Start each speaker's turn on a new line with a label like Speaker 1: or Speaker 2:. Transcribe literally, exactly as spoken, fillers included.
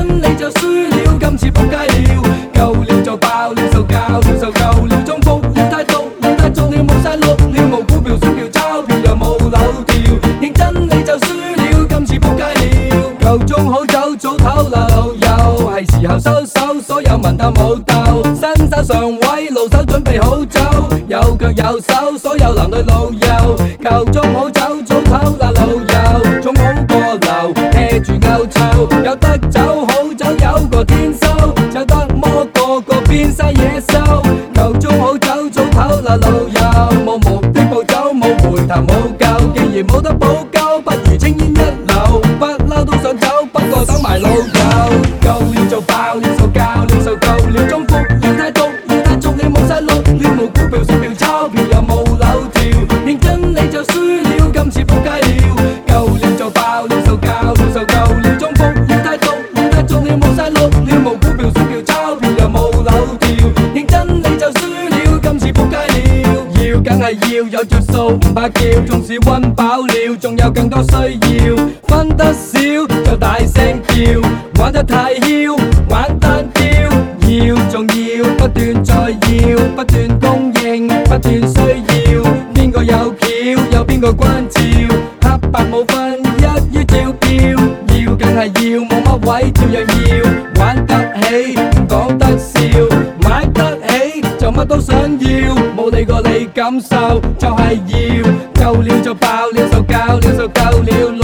Speaker 1: 真你就輸了，今次仆街了，夠了就爆了，受教了受夠了，中伏了太毒了太足了，冇晒碌了，冇股票選票鈔票又冇樓跳，認真你就輸了，今次仆街了，夠鐘好走早唞啦老友，係時候收手，所有文鬥武鬥，新手上位路手準備好走，有腳有手，所有男女老幼，夠鐘好走早唞啦老友，總好過流，啤住勾臭，有得走好走有個天收，走得魔個個變晒野獸，夠鐘好走早唞啦老友，冇目的步走冇回頭冇救，既然冇得補救，不如青煙一流，不嬲都想走，不過等埋老友，夠了就爆了，受教了受夠了，中伏了太毒了太足了，冇晒碌了，冇股票選票鈔票又冇樓跳，認真你就輸了，今次仆街了，夠了就爆了，受教了受夠了，中伏了太毒了太足了，冇晒碌了，冇股票選票鈔票又冇樓跳，認真你就輸了，今次仆街了，要梗係要有着數，唔怕叫，縱使溫飽了，仲有更多需要，分得少就大聲叫，玩得太囂，玩單挑，要仲要不斷再要，不斷供應，不斷需要，邊個有橋有邊個關照，黑白冇分一於照標，要梗係要，冇乜位照樣要，玩得起唔講得笑，買得起就乜都想要，冇理過你感受就係要，夠了就爆了，受夠了受夠了。